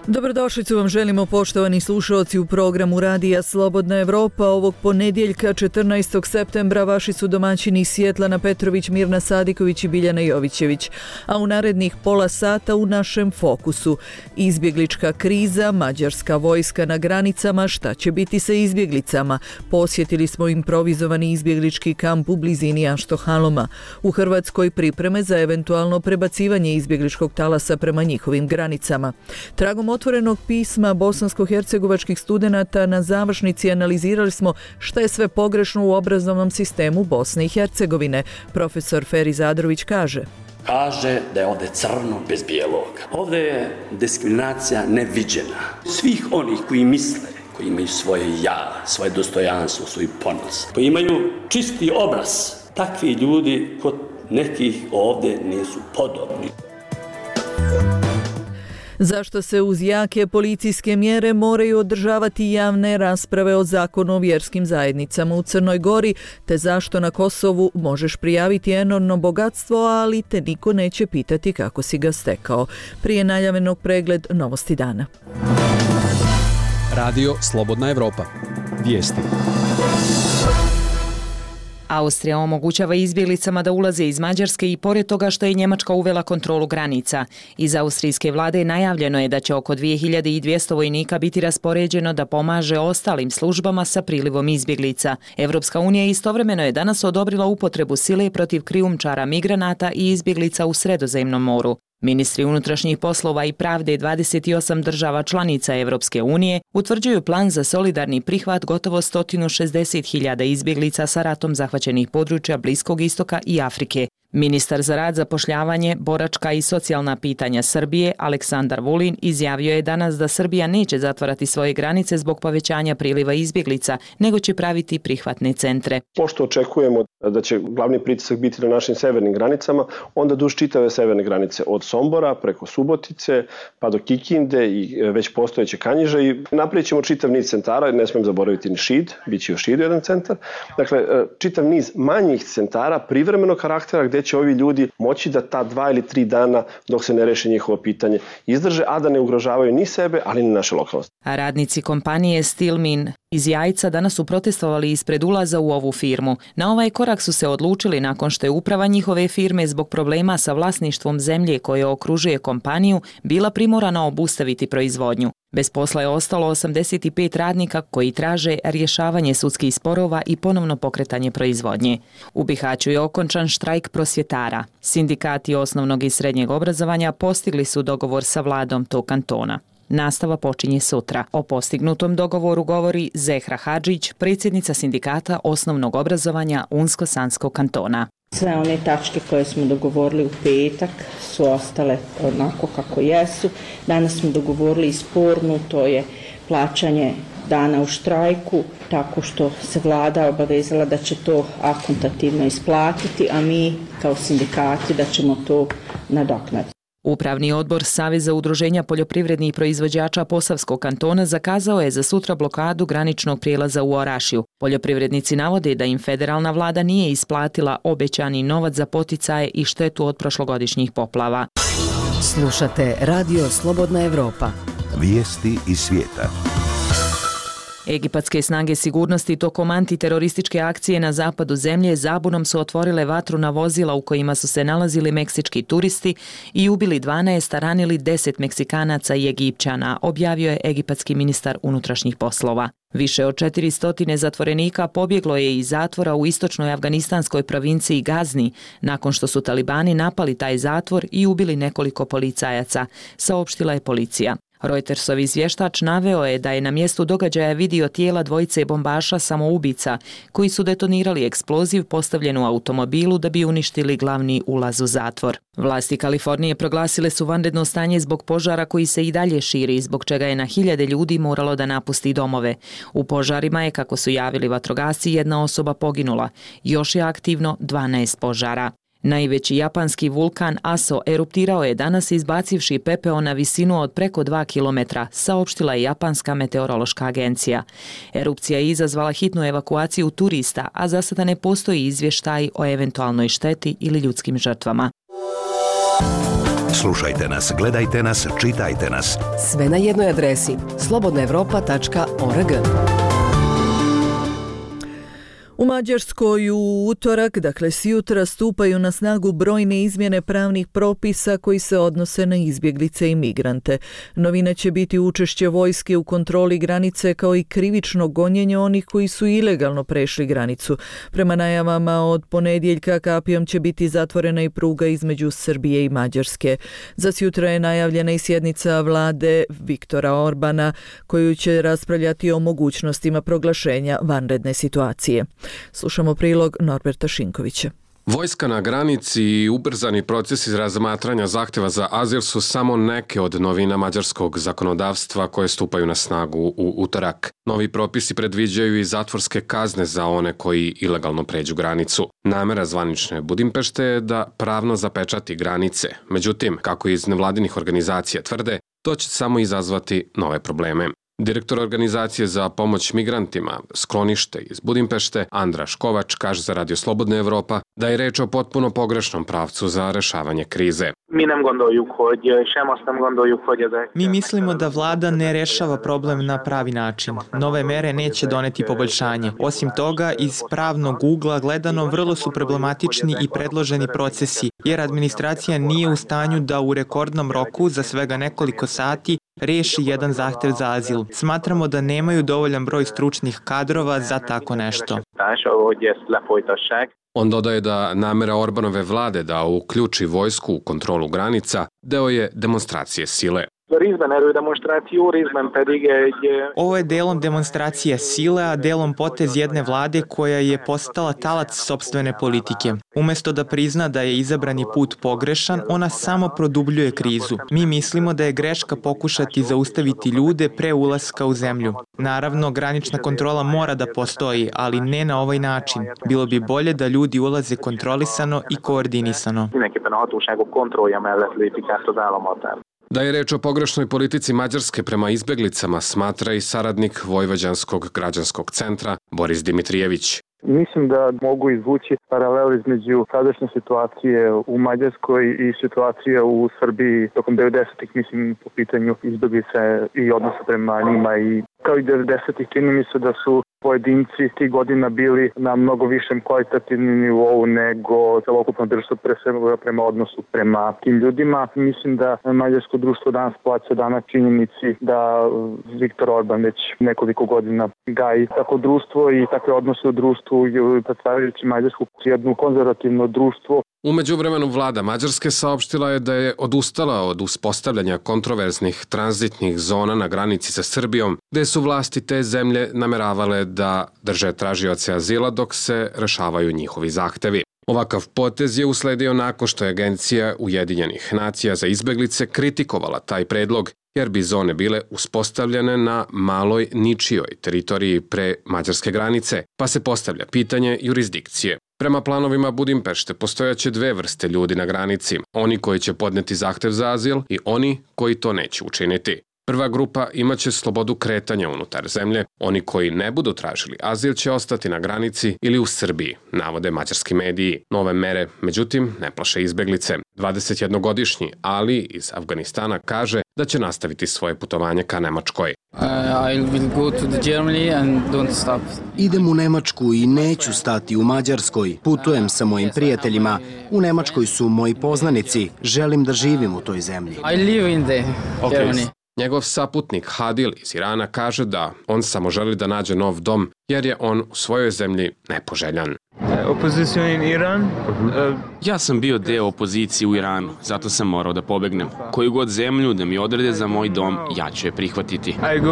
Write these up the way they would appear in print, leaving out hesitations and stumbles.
Dobrodošlicu vam želimo, poštovani slušalci, u programu Radija Slobodna Evropa. Ovog ponedjeljka 14. septembra vaši su domaćini Svjetlana Petrović, Mirna Sadiković i Biljana Jovićević. A u narednih pola sata u našem fokusu: izbjeglička kriza, mađarska vojska na granicama, šta će biti sa izbjeglicama? Posjetili smo improvizovani izbjeglički kamp u blizini Aštohaloma. U Hrvatskoj pripreme za eventualno prebacivanje izbjegličkog talasa prema njihovim granicama. Tragom otvorenog pisma bosansko-hercegovačkih studenata na završnici analizirali smo šta je sve pogrešno u obrazovnom sistemu Bosne i Hercegovine. Profesor Feri Zadrović kaže da je ovdje crno bez bijelog. Ovdje je diskriminacija neviđena. Svih onih koji misle, koji imaju svoje ja, svoje dostojanstvo, svoj ponos, koji imaju čisti obraz, takvi ljudi kod nekih ovdje nisu podobni. Zašto se uz jake policijske mjere moraju održavati javne rasprave o zakonu o vjerskim zajednicama u Crnoj Gori, te zašto na Kosovu možeš prijaviti enormno bogatstvo, ali te niko neće pitati kako si ga stekao. Prije najavljenog pregled novosti dana. Radio Slobodna Evropa. Vijesti. Austrija omogućava izbjeglicama da ulaze iz Mađarske i pored toga što je Njemačka uvela kontrolu granica. Iz austrijske vlade najavljeno je da će oko 2200 vojnika biti raspoređeno da pomaže ostalim službama sa prilivom izbjeglica. Evropska unija istovremeno je danas odobrila upotrebu sile protiv krijumčara migranata i izbjeglica u Sredozemnom moru. Ministri unutrašnjih poslova i pravde 28 država članica Evropske unije utvrđuju plan za solidarni prihvat gotovo 160.000 izbjeglica sa ratom zahvaćenih područja Bliskog istoka i Afrike. Ministar za rad, zapošljavanje, boračka i socijalna pitanja Srbije, Aleksandar Vulin, izjavio je danas da Srbija neće zatvarati svoje granice zbog povećanja priliva izbjeglica, nego će praviti prihvatne centre. Pošto očekujemo da će glavni pritisak biti na našim severnim granicama, onda duž čitave severne granice, od Sombora preko Subotice pa do Kikinde i već postojeće Kanjiže, i napravit ćemo čitav niz centara, ne smijem zaboraviti ni Šid, bit će u Šidu jedan centar. Dakle, čitav niz manjih centara privremenog karaktera gdje će ovi ljudi moći da ta 2 ili 3 dana dok se ne reši njihovo pitanje izdrže, a da ne ugrožavaju ni sebe, ali ni naše lokalnosti. A radnici kompanije Stilmin iz Jajca danas su protestovali ispred ulaza u ovu firmu. Na ovaj korak su se odlučili nakon što je uprava njihove firme zbog problema sa vlasništvom zemlje koje okružuje kompaniju bila primorana obustaviti proizvodnju. Bez posla je ostalo 85 radnika koji traže rješavanje sudskih sporova i ponovno pokretanje proizvodnje. U Bihaću je okončan štrajk prosvjetara. Sindikati osnovnog i srednjeg obrazovanja postigli su dogovor sa vladom tog kantona. Nastava počinje sutra. O postignutom dogovoru govori Zehra Hadžić, predsjednica sindikata osnovnog obrazovanja Unsko-Sanskog kantona. Sve one tačke koje smo dogovorili u petak su ostale onako kako jesu. Danas smo dogovorili i spornu, to je plaćanje dana u štrajku, tako što se vlada obavezala da će to akontativno isplatiti, a mi kao sindikati da ćemo to nadoknaditi. Upravni odbor Saveza udruženja poljoprivrednih proizvođača Posavskog kantona zakazao je za sutra blokadu graničnog prijelaza u Orašju. Poljoprivrednici navode da im federalna vlada nije isplatila obećani novac za poticaje i štetu od prošlogodišnjih poplava. Slušate Radio Slobodna Evropa. Vijesti iz svijeta. Egipatske snage sigurnosti tokom antiterorističke akcije na zapadu zemlje zabunom su otvorile vatru na vozila u kojima su se nalazili meksički turisti i ubili 12, a ranili 10 Meksikanaca i Egipćana, objavio je egipatski ministar unutrašnjih poslova. Više od 400 zatvorenika pobjeglo je iz zatvora u istočnoj afganistanskoj provinciji Gazni nakon što su talibani napali taj zatvor i ubili nekoliko policajaca, saopštila je policija. Reutersov izvještač naveo je da je na mjestu događaja vidio tijela dvojice bombaša samoubica koji su detonirali eksploziv postavljen u automobilu da bi uništili glavni ulaz u zatvor. Vlasti Kalifornije proglasile su vanredno stanje zbog požara koji se i dalje širi, zbog čega je na hiljade ljudi moralo da napusti domove. U požarima je, kako su javili vatrogasci, 1 osoba poginula. Još je aktivno 12 požara. Najveći japanski vulkan Aso eruptirao je danas izbacivši pepeo na visinu od preko 2 kilometra, saopštila je Japanska meteorološka agencija. Erupcija je izazvala hitnu evakuaciju turista, a za sada ne postoji izvještaj o eventualnoj šteti ili ljudskim žrtvama. Slušajte nas, gledajte nas, čitajte nas. Sve na jednoj adresi slobodnaevropa.org. U Mađarskoj u utorak, dakle sjutra, stupaju na snagu brojne izmjene pravnih propisa koji se odnose na izbjeglice i migrante. Novina će biti učešće vojske u kontroli granice kao i krivično gonjenje onih koji su ilegalno prešli granicu. Prema najavama od ponedjeljka kapijom će biti zatvorena i pruga između Srbije i Mađarske. Za sjutra je najavljena i sjednica vlade Viktora Orbana koju će raspravljati o mogućnostima proglašenja vanredne situacije. Slušamo prilog Norberta Šinkovića. Vojska na granici i ubrzani procesi razmatranja zahtjeva za azil su samo neke od novina mađarskog zakonodavstva koje stupaju na snagu u utorak. Novi propisi predviđaju i zatvorske kazne za one koji ilegalno pređu granicu. Namera zvanične Budimpešte je da pravno zapečati granice. Međutim, kako iz nevladinih organizacija tvrde, to će samo izazvati nove probleme. Direktor organizacije za pomoć migrantima, sklonište iz Budimpešte, Andraš Kovač, kaže za Radio Slobodna Evropa da je reč o potpuno pogrešnom pravcu za rešavanje krize. Mi mislimo da vlada ne rešava problem na pravi način. Nove mere neće doneti poboljšanje. Osim toga, iz pravnog ugla gledano vrlo su problematični i predloženi procesi, jer administracija nije u stanju da u rekordnom roku za svega nekoliko sati reši jedan zahtev za azil. Smatramo da nemaju dovoljan broj stručnih kadrova za tako nešto. On dodaje da namera Orbanove vlade da uključi vojsku u kontrolu granica deo je demonstracije sile. Ovo je delom demonstracija sile, a delom potez jedne vlade koja je postala talac sopstvene politike. Umesto da prizna da je izabrani put pogrešan, ona samo produbljuje krizu. Mi mislimo da je greška pokušati zaustaviti ljude pre ulaska u zemlju. Naravno, granična kontrola mora da postoji, ali ne na ovaj način. Bilo bi bolje da ljudi ulaze kontrolisano i koordinisano. Da je reč o pogrešnoj politici Mađarske prema izbjeglicama smatra i saradnik Vojvođanskog građanskog centra Boris Dimitrijević. Mislim da mogu izvući paralel između sadašnje situacije u Mađarskoj i situacije u Srbiji tokom 90-ih, mislim, po pitanju izbjeglica i odnosa prema njima. I kao i 90-ih čini mi se da su pojedinci tih godina bili na mnogo višem kvalitativnom nivou nego celokupno društvo prema odnosu prema tim ljudima. Mislim da mađarsko društvo danas plaća dana činjenici da Viktor Orban već nekoliko godina gaji tako društvo i takve odnose u društvu, predstavljajući Mađarsku jednu konzervativno društvo. U međuvremenu vlada Mađarske saopštila je da je odustala od uspostavljanja kontroverznih tranzitnih zona na granici sa Srbijom, gde su vlasti te zemlje nameravale da drže tražioce azila dok se rešavaju njihovi zahtevi. Ovakav potez je usledio nakon što je Agencija Ujedinjenih nacija za izbeglice kritikovala taj predlog, jer bi zone bile uspostavljene na maloj ničijoj teritoriji pre mađarske granice, pa se postavlja pitanje jurisdikcije. Prema planovima Budimpešte postojaće dve vrste ljudi na granici, oni koji će podneti zahtev za azil i oni koji to neće učiniti. Prva grupa imaće slobodu kretanja unutar zemlje, oni koji ne budu tražili azil će ostati na granici ili u Srbiji, navode mađarski mediji. Nove mere, međutim, ne plaše izbeglice. 21-godišnji Ali iz Afganistana kaže da će nastaviti svoje putovanje ka Nemačkoj. Idem u Nemačku i neću stati u Mađarskoj. Putujem sa mojim prijateljima. U Nemačkoj su moji poznanici. Želim da živim u toj zemlji. Njegov saputnik Hadil iz Irana kaže da on samo želi da nađe nov dom jer je on u svojoj zemlji nepoželjan. Ja sam bio deo opozicije u Iranu, zato sam morao da pobegnem. Koju god zemlju da mi odrede za moj dom, ja ću je prihvatiti.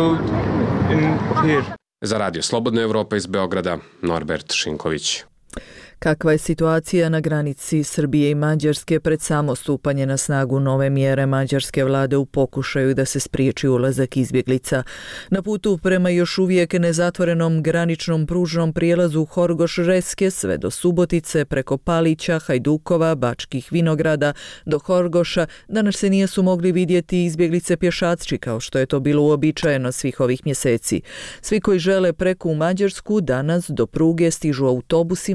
Za Radio Slobodna Evropa iz Beograda, Norbert Šinković. Kakva je situacija na granici Srbije i Mađarske pred samo stupanje na snagu nove mjere mađarske vlade u pokušaju da se spriječi ulazak izbjeglica? Na putu prema još uvijek nezatvorenom graničnom pružnom prijelazu Horgoš-Reske sve do Subotice, preko Palića, Hajdukova, Bačkih Vinograda do Horgoša, danas se nisu mogli vidjeti izbjeglice pješački kao što je to bilo uobičajeno svih ovih mjeseci. Svi koji žele preko u Mađarsku danas do pruge stižu autobusima ili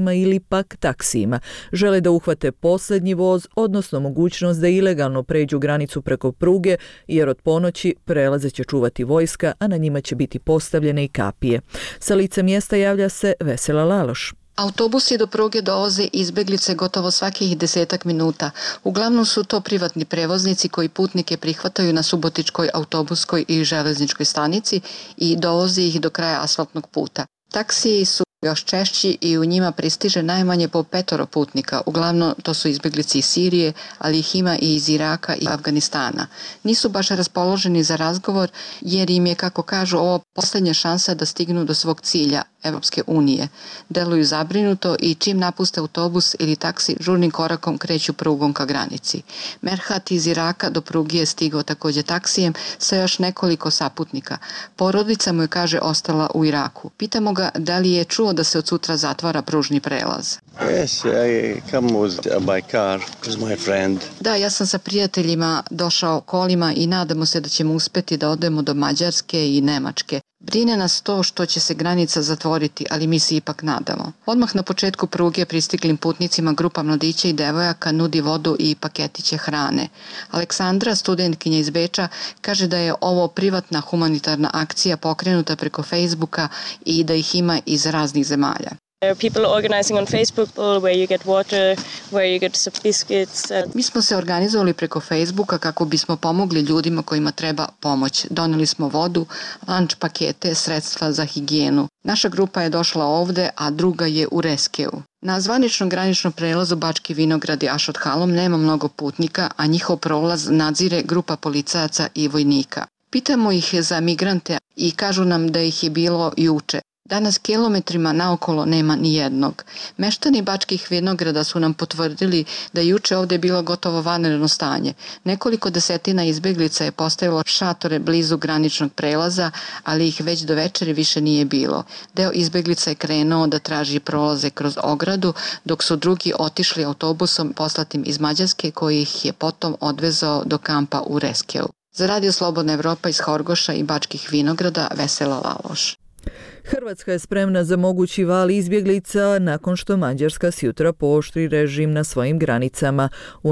pak taksijima. Žele da uhvate posljednji voz, odnosno mogućnost da ilegalno pređu granicu preko pruge, jer od ponoći prelaze će čuvati vojska, a na njima će biti postavljene i kapije. Sa lica mjesta javlja se Vesela Laloš. Autobusi do pruge dovoze izbeglice gotovo svakih 10 minuta. Uglavnom su to privatni prevoznici koji putnike prihvataju na Subotičkoj autobuskoj i železničkoj stanici i dovoze ih do kraja asfaltnog puta. Taksiji su još češći i u njima pristiže najmanje po 5 putnika. Uglavnom to su izbjeglici iz Sirije, ali ih ima i iz Iraka i Afganistana. Nisu baš raspoloženi za razgovor jer im je, kako kažu, ovo posljednja šansa da stignu do svog cilja, Evropske unije. Deluju zabrinuto i čim napuste autobus ili taksi, žurnim korakom kreću prugom ka granici. Merhat iz Iraka do pruge je stigao također taksijem sa još nekoliko saputnika. Porodica mu je, kaže, ostala u Iraku. Pitamo ga da li je čuo da se od sutra zatvara pružni prelaz. Yes, I come by car with my friend. Da, ja sam sa prijateljima došao kolima i nadamo se da ćemo uspjeti da odemo do Mađarske i Nemačke. Brine nas to što će se granica zatvoriti, ali mi se ipak nadamo. Odmah na početku pruge pristiglim putnicima grupa mladića i devojaka nudi vodu i paketiće hrane. Aleksandra, studentkinja iz Beča, kaže da je ovo privatna humanitarna akcija pokrenuta preko Facebooka i da ih ima iz raznih zemalja. People organizing on Facebook where you get water, where you get some biscuits. Mi smo se organizovali preko Facebooka kako bismo pomogli ljudima kojima treba pomoć. Doneli smo vodu, lunch pakete, sredstva za higijenu. Naša grupa je došla ovde, a druga je u Reskeu. Na zvaničnom graničnom prelazu Bački Vinograd i Ašot Halom nema mnogo putnika, a njihov prolaz nadzire grupa policajaca i vojnika. Pitamo ih za migrante i kažu nam da ih je bilo juče. Danas kilometrima naokolo nema ni jednog. Meštani Bačkih Vinograda su nam potvrdili da juče ovdje bilo gotovo vanredno stanje. Nekoliko desetina izbjeglica je postavilo šatore blizu graničnog prelaza, ali ih već do večeri više nije bilo. Deo izbjeglica je krenuo da traži prolaze kroz ogradu, dok su drugi otišli autobusom poslatim iz Mađarske koji ih je potom odvezao do kampa u Reskeu. Za Radio Slobodna Evropa iz Horgoša i Bačkih Vinograda, Vesela Laloš. Hrvatska je spremna za mogući val izbjeglica nakon što Mađarska sjutra pooštri režim na svojim granicama.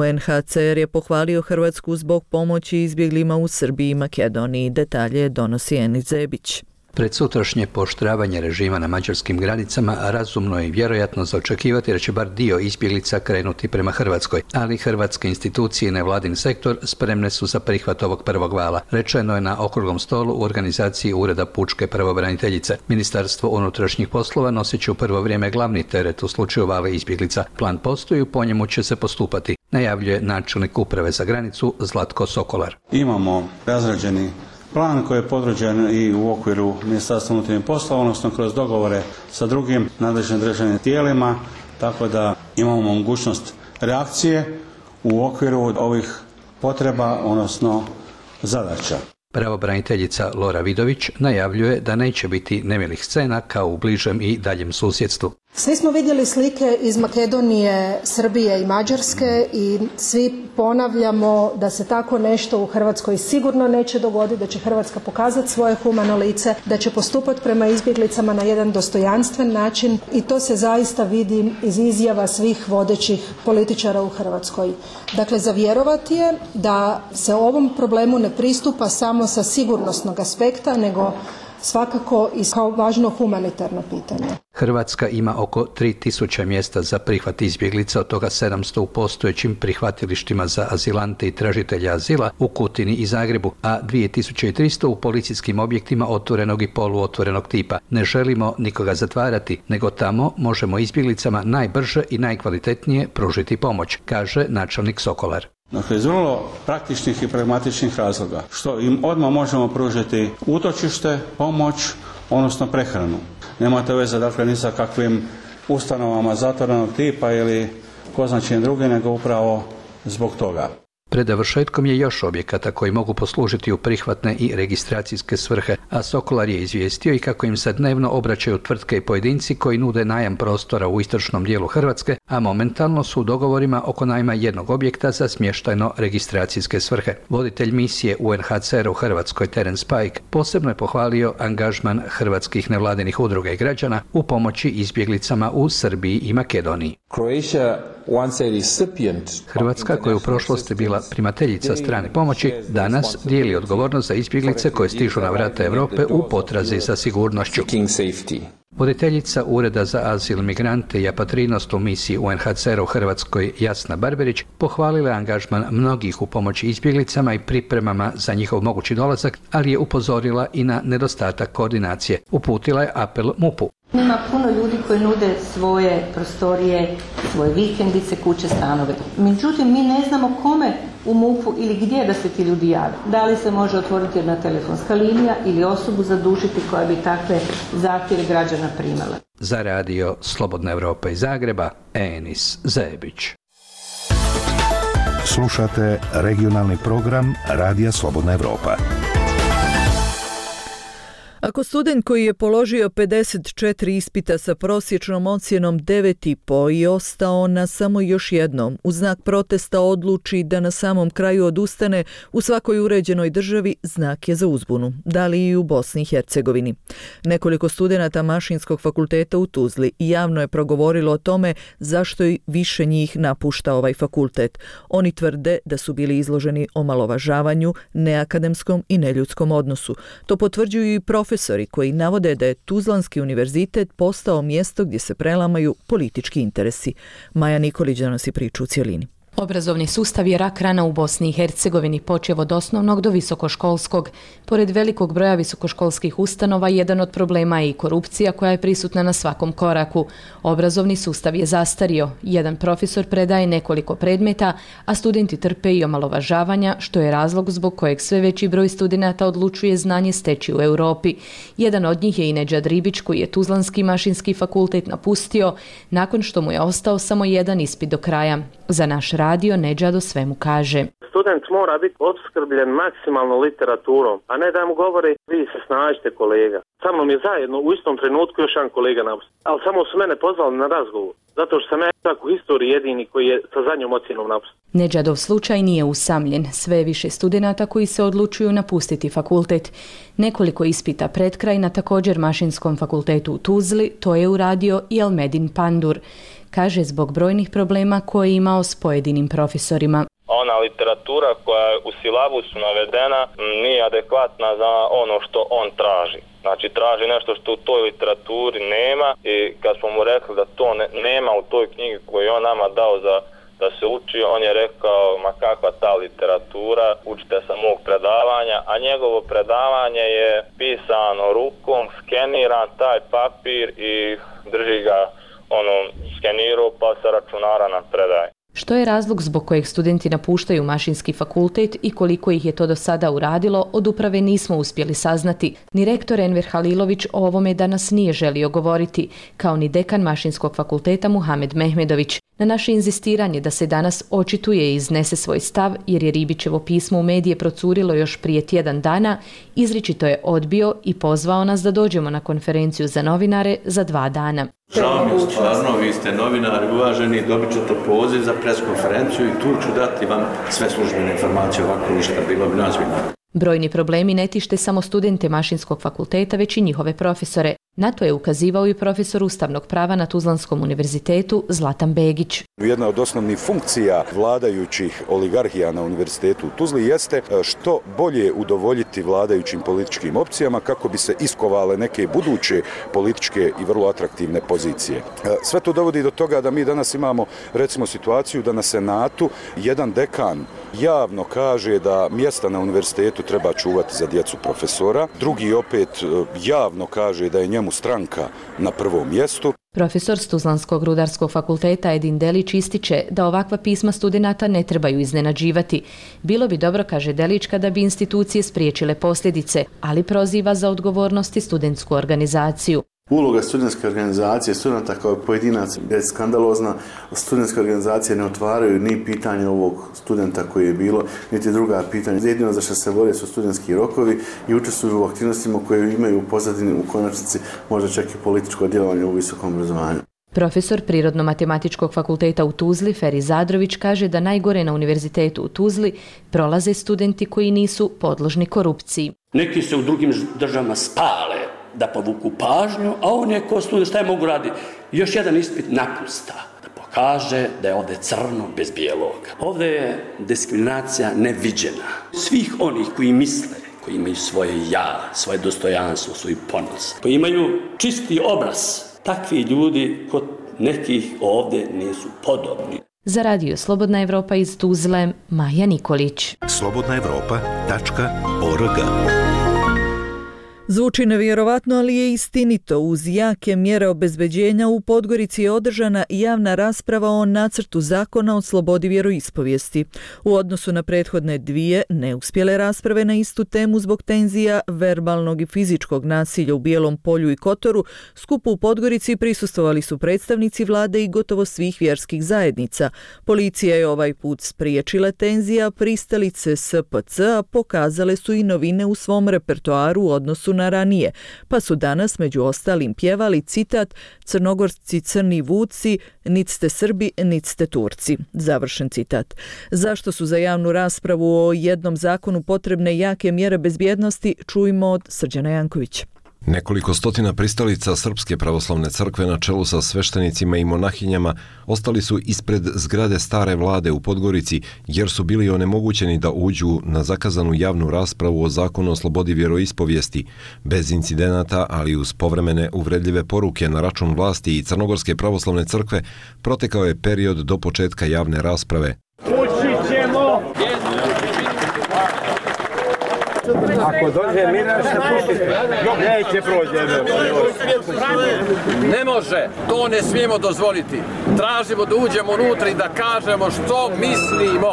UNHCR je pohvalio Hrvatsku zbog pomoći izbjeglima u Srbiji i Makedoniji. Detalje donosi Enis Zebić. Pred sutrašnje pooštravanje režima na mađarskim granicama razumno je i vjerojatno za očekivati da će bar dio izbjeglica krenuti prema Hrvatskoj, ali hrvatske institucije i nevladin sektor spremne su za prihvat ovog prvog vala. Rečeno je na okruglom stolu u organizaciji Ureda pučke pravobraniteljice. Ministarstvo unutrašnjih poslova nosit će u prvo vrijeme glavni teret u slučaju vala izbjeglica. Plan postoji, po njemu će se postupati, najavljuje načelnik uprave za granicu Zlatko Sokolar. Imamo razrađeni plan koji je potvrđen i u okviru Ministarstva unutarnjih poslova, odnosno kroz dogovore sa drugim nadležnim državnim tijelima, tako da imamo mogućnost reakcije u okviru ovih potreba, odnosno zadaća. Pravobraniteljica Lora Vidović najavljuje da neće biti nemilih scena kao u bližem i daljem susjedstvu. Svi smo vidjeli slike iz Makedonije, Srbije i Mađarske i svi ponavljamo da se tako nešto u Hrvatskoj sigurno neće dogoditi, da će Hrvatska pokazati svoje humano lice, da će postupati prema izbjeglicama na jedan dostojanstven način i to se zaista vidi iz izjava svih vodećih političara u Hrvatskoj. Dakle, za vjerovati je da se ovom problemu ne pristupa samo sa sigurnosnog aspekta, nego svakako i kao važno humanitarno pitanje. Hrvatska ima oko 3000 mjesta za prihvat izbjeglica, od toga 700 u postojećim prihvatilištima za azilante i tražitelja azila u Kutini i Zagrebu, a 2300 u policijskim objektima otvorenog i poluotvorenog tipa. Ne želimo nikoga zatvarati, nego tamo možemo izbjeglicama najbrže i najkvalitetnije pružiti pomoć, kaže načelnik Sokolar. Dakle, iz vrlo praktičnih i pragmatičnih razloga, što im odmah možemo pružiti utočište, pomoć, odnosno prehranu. Nemate veze, dakle, ni sa kakvim ustanovama zatvorenog tipa ili ko zna čim drugi, nego upravo zbog toga. Pred završetkom je još objekata koji mogu poslužiti u prihvatne i registracijske svrhe, a Sokolar je izvijestio i kako im se dnevno obraćaju tvrtke i pojedinci koji nude najam prostora u istočnom dijelu Hrvatske, a momentalno su u dogovorima oko najma jednog objekta za smještajno registracijske svrhe. Voditelj misije UNHCR u Hrvatskoj Terence Pike posebno je pohvalio angažman hrvatskih nevladinih udruga i građana u pomoći izbjeglicama u Srbiji i Makedoniji. Hrvatska, koja je u prošlosti bila primateljica strane pomoći, danas dijeli odgovornost za izbjeglice koje stižu na vrata Europe u potrazi za sigurnošću. Voditeljica Ureda za azil, migrante i apatrinost u misiji UNHCR u Hrvatskoj Jasna Barberić pohvalila angažman mnogih u pomoći izbjeglicama i pripremama za njihov mogući dolazak, ali je upozorila i na nedostatak koordinacije. Uputila je apel MUP-u. Ima puno ljudi koji nude svoje prostorije, svoje vikendice, kuće, stanove. Međutim, mi ne znamo kome u MUP-u ili gdje da se ti ljudi jave. Da li se može otvoriti jedna telefonska linija ili osobu zadužiti koja bi takve zahtjeve građana primala. Za radio Slobodna Evropa iz Zagreba, Enis Zebić. Slušate regionalni program Radija Slobodna Evropa. Ako student koji je položio 54 ispita sa prosječnom ocjenom 9,5 i ostao na samo još jednom, u znak protesta odluči da na samom kraju odustane, u svakoj uređenoj državi znak je za uzbunu, da li i u Bosni i Hercegovini. Nekoliko studenata Mašinskog fakulteta u Tuzli javno je progovorilo o tome zašto i više njih napušta ovaj fakultet. Oni tvrde da su bili izloženi omalovažavanju, neakademskom i neljudskom odnosu. To potvrđuju i profesori koji navode da je Tuzlanski univerzitet postao mjesto gdje se prelamaju politički interesi. Maja Nikolić donosi priču u cjelini. Obrazovni sustav je rak rana u Bosni i Hercegovini, počev od osnovnog do visokoškolskog. Pored velikog broja visokoškolskih ustanova, jedan od problema je i korupcija koja je prisutna na svakom koraku. Obrazovni sustav je zastario. Jedan profesor predaje nekoliko predmeta, a studenti trpe i omalovažavanja, što je razlog zbog kojeg sve veći broj studenata odlučuje znanje steći u Europi. Jedan od njih je i Nedžad Ribić, koji je Tuzlanski mašinski fakultet napustio nakon što mu je ostao samo jedan ispit do kraja. Za naš radio Nedžad o svemu kaže. Student mora biti opskrbljen maksimalno literaturom, a ne da mu govori vi se snađite kolega. Sa mnom je zajedno u istom trenutku još jedan kolega napustio. Ali samo su mene pozvali na razgovor, zato što sam ja čak u historiji jedini koji je sa zadnjom ocjenom napustio. Nedžadov slučaj nije usamljen. Sve više studenata koji se odlučuju napustiti fakultet. Nekoliko ispita pred kraj na također Mašinskom fakultetu u Tuzli, to je uradio i Elmedin Pandur. Kaže zbog brojnih problema koje je imao s pojedinim profesorima. Ona literatura koja je u silabusu navedena nije adekvatna za ono što on traži. Znači traži nešto što u toj literaturi nema i kad smo mu rekli da to nema u toj knjigi koju je on nama dao da se uči, on je rekao ma kakva ta literatura, učite sa mog predavanja, a njegovo predavanje je pisano rukom, skeniran taj papir i drži ga skenirao pa sa računara nam predaje. Što je razlog zbog kojeg studenti napuštaju Mašinski fakultet i koliko ih je to do sada uradilo, od uprave nismo uspjeli saznati. Ni rektor Enver Halilović o ovome danas nije želio govoriti, kao ni dekan Mašinskog fakulteta Muhamed Mehmedović. Na naše inzistiranje da se danas očituje i iznese svoj stav, jer je Ribićevo pismo u medije procurilo još prije tjedan dana, izričito je odbio i pozvao nas da dođemo na konferenciju za novinare za 2 dana. Žao mi je stvarno, vi ste novinari uvaženi, dobit ćete poziv za preskonferenciju i tu ću dati vam sve službene informacije, ovako ništa, bilo bi nazvino. Brojni problemi ne tište samo studente Mašinskog fakulteta, već i njihove profesore. Na to je ukazivao i profesor ustavnog prava na Tuzlanskom univerzitetu Zlatan Begić. Jedna od osnovnih funkcija vladajućih oligarhija na univerzitetu u Tuzli jeste što bolje udovoljiti vladajućim političkim opcijama kako bi se iskovale neke buduće političke i vrlo atraktivne pozicije. Sve to dovodi do toga da mi danas imamo recimo situaciju da na Senatu jedan dekan javno kaže da mjesta na univerzitetu treba čuvati za djecu profesora, drugi opet javno kaže da je njemu stranka na prvom mjestu. Profesor s Tuzlanskog rudarskog fakulteta Edin Delić ističe da ovakva pisma studenata ne trebaju iznenađivati. Bilo bi dobro, kaže Delić, kada bi institucije spriječile posljedice, ali proziva za odgovornost i studentsku organizaciju. Uloga studentske organizacije, studenta kao pojedinaca je skandalozna. Studentske organizacije ne otvaraju ni pitanje ovog studenta koji je bilo, niti druga pitanja. Jedino za što se bore su studentski rokovi i učestvuju u aktivnostima koje imaju u pozadini u konačnici možda čak i političko djelovanje u visokom obrazovanju. Profesor Prirodno-matematičkog fakulteta u Tuzli, Feri Zadrović, kaže da najgore na univerzitetu u Tuzli prolaze studenti koji nisu podložni korupciji. Neki se u drugim državama spale da povuku pažnju, a on je ko student, šta je mogu raditi? Još jedan ispit napusta, da pokaže da je ovdje crno bez bijelog. Ovdje je diskriminacija neviđena. Svih onih koji misle, koji imaju svoje ja, svoje dostojanstvo, svoj ponos, koji imaju čisti obraz, takvi ljudi kod nekih ovdje nisu podobni. Za radio Slobodna Evropa iz Tuzle, Maja Nikolić. slobodnaevropa.org. Zvuči nevjerovatno, ali je istinito. Uz jake mjere obezbeđenja u Podgorici je održana javna rasprava o nacrtu zakona o slobodi vjeroispovijesti. U odnosu na prethodne dvije neuspjele rasprave na istu temu zbog tenzija, verbalnog i fizičkog nasilja u Bijelom Polju i Kotoru, skupu u Podgorici prisustvovali su predstavnici vlade i gotovo svih vjerskih zajednica. Policija je ovaj put spriječila tenzija, pristalice SPC-a pokazale su i novine u svom repertoaru u odnosu na ranije, pa su danas među ostalim pjevali citat "Crnogorci crni vuci, nit ste Srbi, nit ste Turci". Završen citat. Zašto su za javnu raspravu o jednom zakonu potrebne jake mjere bezbjednosti, čujmo od Srđana Jankovića. Nekoliko stotina pristalica Srpske pravoslavne crkve na čelu sa sveštenicima i monahinjama ostali su ispred zgrade stare vlade u Podgorici jer su bili onemogućeni da uđu na zakazanu javnu raspravu o zakonu o slobodi vjeroispovijesti. Bez incidenata, ali uz povremene uvredljive poruke na račun vlasti i Crnogorske pravoslavne crkve, protekao je period do početka javne rasprave. Ako dođe Miran se pustite, neće prođe. Ne može, to ne smijemo dozvoliti. Tražimo da uđemo unutra i da kažemo što mislimo.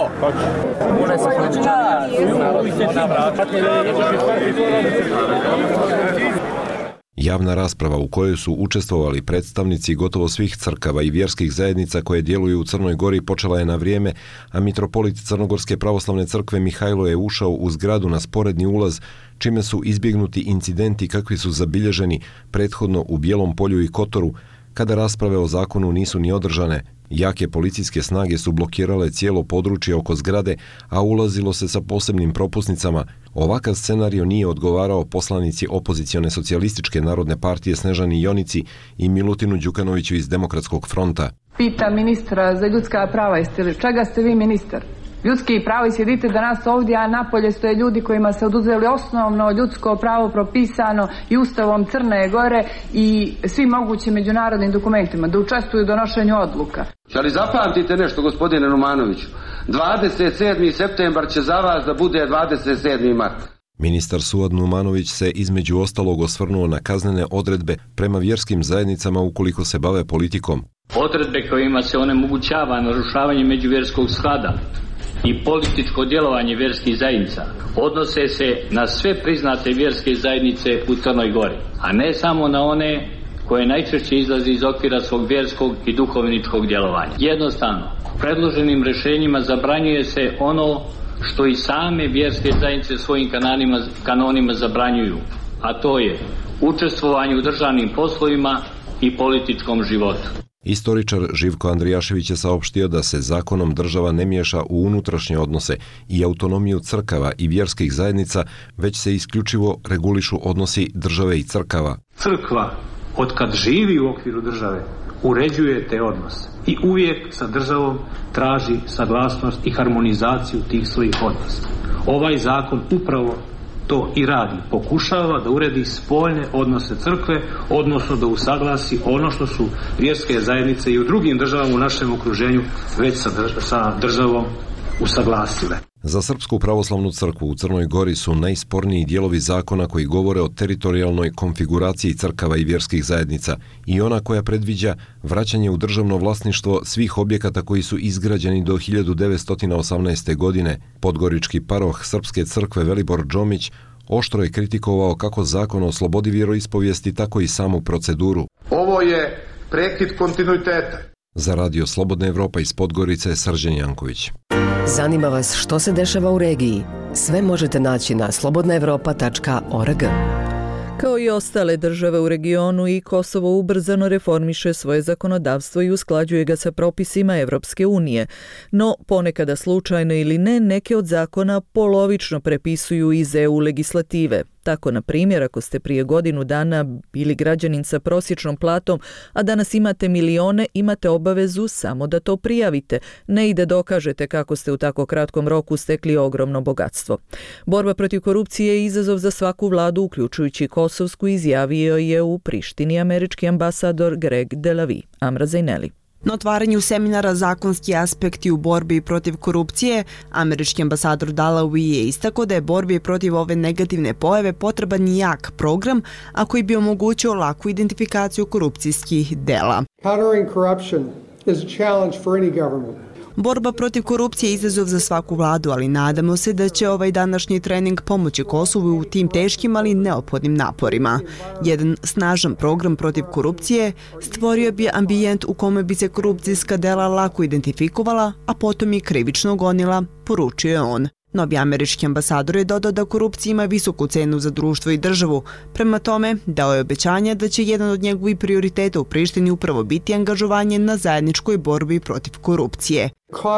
Javna rasprava u kojoj su učestvovali predstavnici gotovo svih crkava i vjerskih zajednica koje djeluju u Crnoj Gori počela je na vrijeme, a mitropolit Crnogorske pravoslavne crkve Mihajlo je ušao u zgradu na sporedni ulaz, čime su izbjegnuti incidenti kakvi su zabilježeni prethodno u Bijelom Polju i Kotoru, kada rasprave o zakonu nisu ni održane. Jake policijske snage su blokirale cijelo područje oko zgrade, a ulazilo se sa posebnim propusnicama. Ovakav scenario nije odgovarao poslanici opozicione socijalističke narodne partije Snežani Jonici i Milutinu Đukanoviću iz Demokratskog fronta. Pita ministra za ljudska prava, čega ste vi ministar? Ljudski pravo i sjedite danas ovdje, a napolje stoje ljudi kojima se oduzeli osnovno ljudsko pravo propisano i Ustavom Crne Gore i svim mogućim međunarodnim dokumentima, da učestvuju u donošenju odluka. Ali zapamtite nešto, gospodine Numanoviću, 27. septembar će za vas da bude 27. mart. Ministar Suad Numanović se između ostalog osvrnuo na kaznene odredbe prema vjerskim zajednicama ukoliko se bave politikom. Odredbe kojima se onemogućava narušavanje međuvjerskog sklada i političko djelovanje vjerskih zajednica odnose se na sve priznate vjerske zajednice u Crnoj Gori, a ne samo na one koje najčešće izlazi iz okvira svog vjerskog i duhovničkog djelovanja. Jednostavno, predloženim rješenjima zabranjuje se ono što i same vjerske zajednice svojim kanonima zabranjuju, a to je učestvovanje u državnim poslovima i političkom životu. Istoričar Živko Andrijašević je saopštio da se zakonom država ne miješa u unutrašnje odnose i autonomiju crkava i vjerskih zajednica, već se isključivo regulišu odnosi države i crkava. Crkva, otkad živi u okviru države, uređuje te odnose i uvijek sa državom traži saglasnost i harmonizaciju tih svojih odnosa. Ovaj zakon upravo to i radi. Pokušava da uredi spoljne odnose crkve, odnosno da usaglasi ono što su vjerske zajednice i u drugim državama u našem okruženju već sa državom usaglasile. Za Srpsku pravoslavnu crkvu u Crnoj Gori su najsporniji dijelovi zakona koji govore o teritorijalnoj konfiguraciji crkava i vjerskih zajednica i ona koja predviđa vraćanje u državno vlasništvo svih objekata koji su izgrađeni do 1918. godine. Podgorički paroh Srpske crkve Velibor Džomić Oštro je kritikovao kako zakon o slobodi vjeroispovijesti, tako i samu proceduru. Ovo je prekid kontinuiteta. Za Radio Slobodna Evropa iz Podgorice, Srđan Janković. Zanima vas što se dešava u regiji? Sve možete naći na slobodnaevropa.org. Kao i ostale države u regionu, i Kosovo ubrzano reformiše svoje zakonodavstvo i usklađuje ga sa propisima Evropske unije. No, ponekada slučajno ili ne, neke od zakona polovično prepisuju iz EU legislative. Tako, na primjer, ako ste prije godinu dana bili građanin sa prosječnom platom, a danas imate milione, imate obavezu samo da to prijavite, ne i da dokažete kako ste u tako kratkom roku stekli ogromno bogatstvo. Borba protiv korupcije je izazov za svaku vladu, uključujući kosovsku, izjavio je u Prištini američki ambasador Greg Delavi. Amra Zajneli. Na otvaranju seminara Zakonski aspekti u borbi protiv korupcije, američki ambasador Dalawi je istakao da je borbi protiv ove negativne pojave potreban jak program, a koji bi omogućio laku identifikaciju korupcijskih dela. Countering corruption is a challenge for any government. Borba protiv korupcije je izazov za svaku vladu, ali nadamo se da će ovaj današnji trening pomoći Kosovu u tim teškim, ali neophodnim naporima. Jedan snažan program protiv korupcije stvorio bi ambijent u kome bi se korupcijska dela lako identifikovala, a potom i krivično gonila, poručio je on. Novi američki ambasador je dodao da korupcija ima visoku cenu za društvo i državu. Prema tome, dao je obećanje da će jedan od njegovih prioriteta u Prištini upravo biti angažovanje na zajedničkoj borbi protiv korupcije.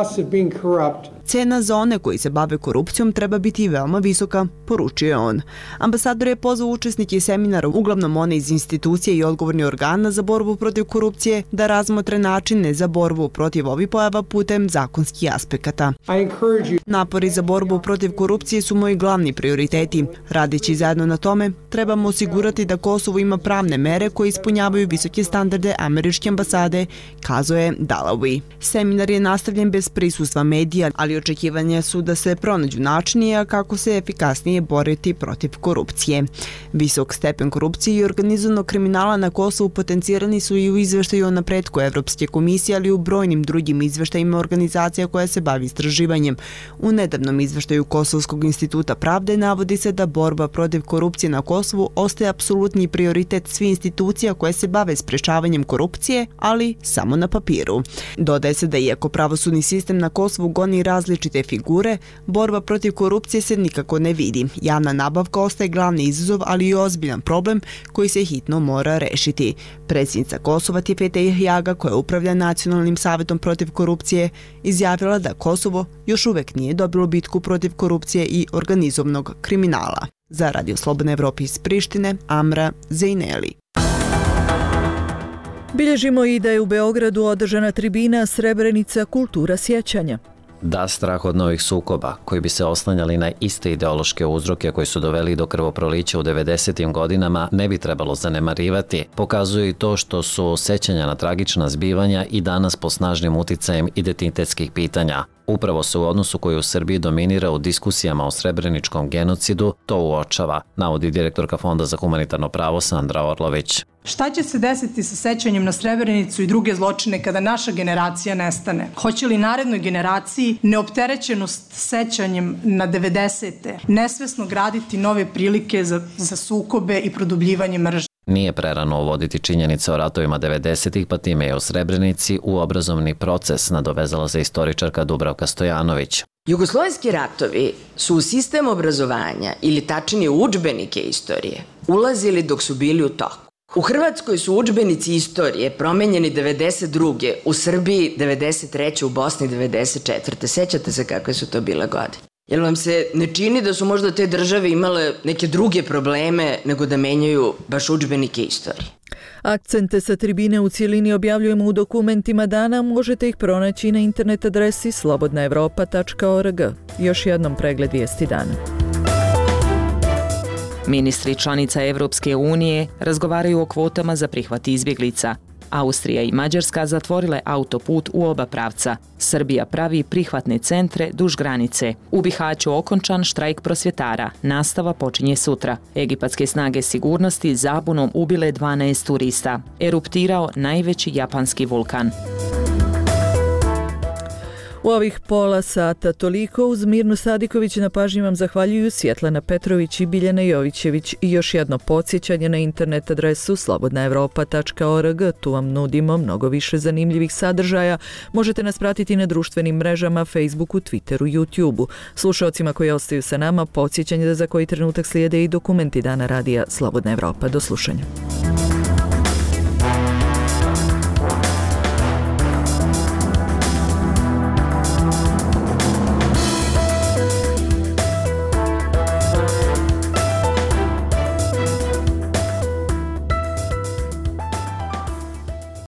Cena za one koji se bave korupcijom treba biti veoma visoka, poručio je on. Ambasador je pozvao učesnike seminara, uglavnom one iz institucije i odgovornih organa za borbu protiv korupcije, da razmotre načine za borbu protiv ovih pojava putem zakonskih aspekata. Napori za borbu protiv korupcije su moji glavni prioriteti. Radeći zajedno na tome, trebamo osigurati da Kosovo ima pravne mere koje ispunjavaju visoke standarde američke ambasade, kazao je Dalawi. Seminar je nastavljen bez prisustva medija, ali očekivanja su da se pronađu načini kako se efikasnije boriti protiv korupcije. Visok stepen korupcije i organizovanog kriminala na Kosovu potencirani su i u izveštaju o napretku Evropske komisije, ali i u brojnim drugim izveštajima organizacija koja se bavi istraživanjem. U nedavnom izveštaju Kosovskog instituta pravde navodi se da borba protiv korupcije na Kosovu ostaje apsolutni prioritet svih institucija koje se bave sprečavanjem korupcije, ali samo na papiru. Dodaje se da iako pravosudni sistem na Kosovu goni različite figure, borba protiv korupcije se nikako ne vidi. Javna nabavka ostaje glavni izazov, ali i ozbiljan problem koji se hitno mora rešiti. Predsjednica Kosova Tipete Jaga, koja upravlja Nacionalnim savjetom protiv korupcije, izjavila da Kosovo još uvek nije dobilo bitku protiv korupcije i organizovanog kriminala. Za Radio Slobodna Evropa iz Prištine, Amra Zajneli. Bilježimo i da je u Beogradu održana tribina Srebrenica kultura sjećanja. Da, strah od novih sukoba, koji bi se oslanjali na iste ideološke uzroke koji su doveli do krvoprolića u 90. godinama, ne bi trebalo zanemarivati. Pokazuje i to što su sećanja na tragična zbivanja i danas po snažnim uticajem identitetskih pitanja. Upravo se u odnosu koji u Srbiji dominira u diskusijama o srebreničkom genocidu to uočava, navodi direktorka Fonda za humanitarno pravo Sandra Orlović. Šta će se desiti sa sećanjem na Srebrenicu i druge zločine kada naša generacija nestane? Hoće li narednoj generaciji neopterećenost sećanjem na 90. nesvesno graditi nove prilike za sukobe i produbljivanje mržnje? Nije prerano uvoditi činjenice o ratovima 90-ih, pa time je o Srebrenici u obrazovni proces, nadovezala se istoričarka Dubravka Stojanović. Jugoslovenski ratovi su u sistem obrazovanja, ili tačnije u udžbenike istorije, ulazili dok su bili u toku. U Hrvatskoj su udžbenici istorije promenjeni 92. u Srbiji 93. u Bosni 94. Sećate se kakve su to bile godine? Jel vam se ne čini da su možda te države imale neke druge probleme nego da menjaju baš udžbenike istorije? Akcente sa tribine u cijelini objavljujemo u dokumentima dana, možete ih pronaći na internet adresi slobodnaevropa.org. Još jednom pregled vijesti dana. Ministri članica Evropske unije razgovaraju o kvotama za prihvat izbjeglica. Austrija i Mađarska zatvorile autoput u oba pravca. Srbija pravi prihvatne centre duž granice. U Bihaću okončan štrajk prosvjetara. Nastava počinje sutra. Egipatske snage sigurnosti zabunom ubile 12 turista. Eruptirao najveći japanski vulkan. U ovih pola sata toliko. Uz Mirnu Sadiković na pažnji vam zahvaljuju Svjetlana Petrović i Biljana Jovićević. I još jedno podsjećanje na internet adresu slobodnaevropa.org. Tu vam nudimo mnogo više zanimljivih sadržaja. Možete nas pratiti na društvenim mrežama, Facebooku, Twitteru, YouTubeu. Slušalcima koji ostaju sa nama, podsjećanje da za koji trenutak slijede i dokumenti Dana radija Slobodna Evropa. Do slušanja.